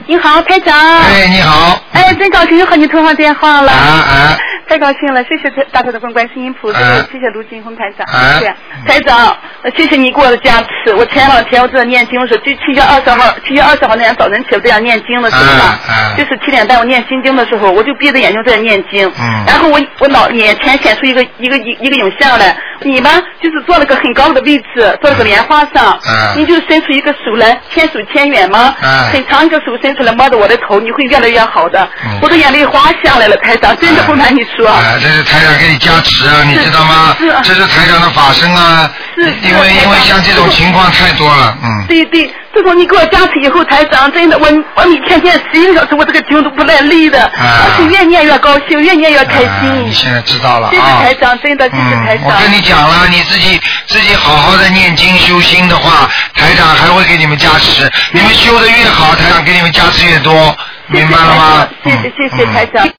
你好，台长。 哎，你好。 哎，真高兴又和你通上电话了。 啊。 太高兴了，谢谢大头的观世音菩萨，谢谢卢金红台长，谢谢台长，谢谢你给我的加持。我前两天我在念经的时候，就7月20号那天早晨起来这样念经的时候嘛，就是7点半我念心经的时候，我就闭着眼睛在念经，然后我眼前显出一个影像来，你吧就是坐了个很高的位置，坐了个莲花上，你就伸出一个手来，千手千眼吗？很长一个手伸出来摸着我的头，你会越来越好的。我的眼泪哗下来了，台长，真的不瞒你说。 这是台长给你加持啊，你知道吗？这是台长的法身啊。因为像这种情况太多了， 对，自从你给我加持以后，台长真的我每天11个小时，我这个经都不带累的，而且越念越高兴，越念越开心。 你现在知道了啊？ 谢谢台长，真的谢谢台长。 我跟你讲了，你自己好好的念经修心的话，台长还会给你们加持。你们修的越好，台长给你们加持越多，明白了吗？ 谢谢台长。